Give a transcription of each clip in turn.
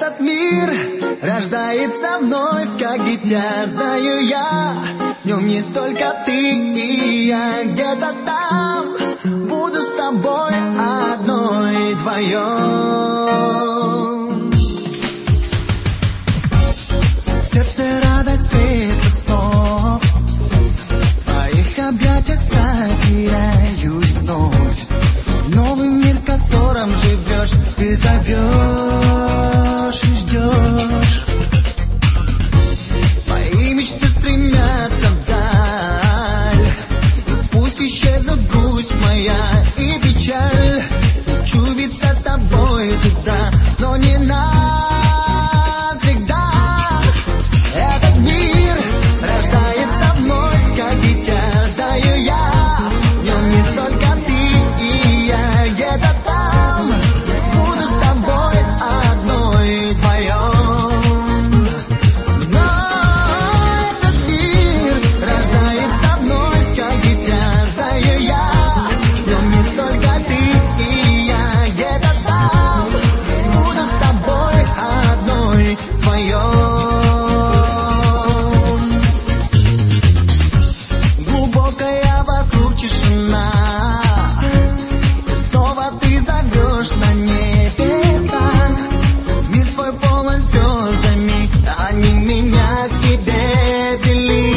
Этот мир рождается вновь, как дитя, знаю я. В нем есть только ты и я. Где-то там буду с тобой одной, вдвоем. В сердце радость, свет снов, в твоих объятиях затеряюсь вновь. Новый мир, в котором живешь, ты зовешь и ждешь. Мои мечты стремятся вдаль, пусть исчезнут грусть моя и печаль. Хочу ведь за тобой туда, но не навсегда. Этот мир рождается вновь, как дитя, знаю я. В нем не столько ты и я. Где-то там буду с тобой одной, вдвоем. Но этот мир рождается вновь, как дитя, знаю я. В нем не столько ты и я. Где-то там буду с тобой одной, вдвоем. Глубокая вокруг тишина, снова ты зовешь на небеса. Мир твой полон звездами, они меня к тебе вели.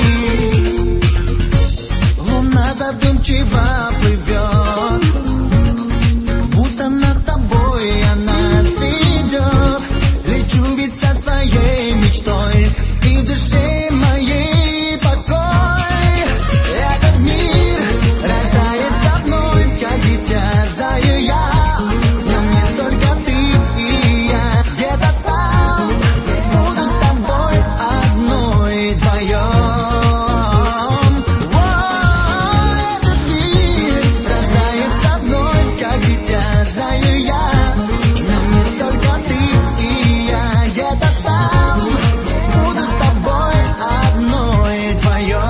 Луна задумчиво плывет, будто нас с тобой она сведет. Лечу ведь со своей мечтой, и в душе моей покой. Этот мир рождается вновь, как дитя, знаю я. В нем не столько ты и я. Где-то там буду с тобой одной, вдвоем. Этот мир рождается вновь, как дитя, знаю я. В нем не столько ты и я. Где-то там буду с тобой одной, вдвоем.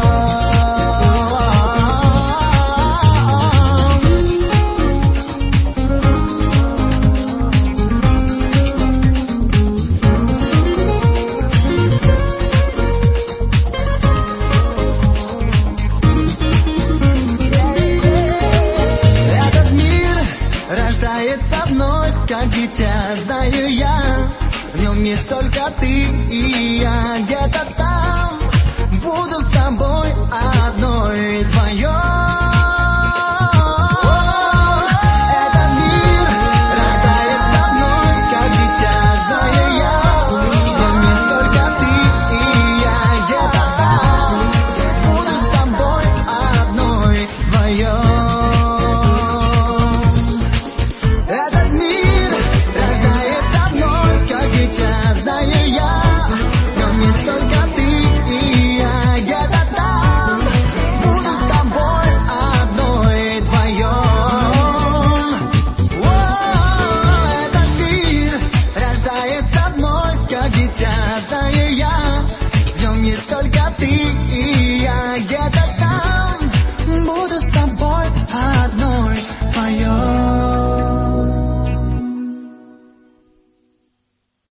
Этот мир рождается вновь, как дитя, знаю я. В нем есть только ты и я. Где-то там буду с тобой одной, вдвоем. Этот мир рождается вновь, как дитя, знаю я. В нем есть только ты и я. Где-то там буду с тобой одной, вдвоем. Этот мир рождается вновь, как дитя, знаю я. В нем есть только ты и я. Где-то там буду с тобой одной, вдвоем. Этот мир рождается вновь, как дитя, знаю я. В нем есть только ты и я. Где-то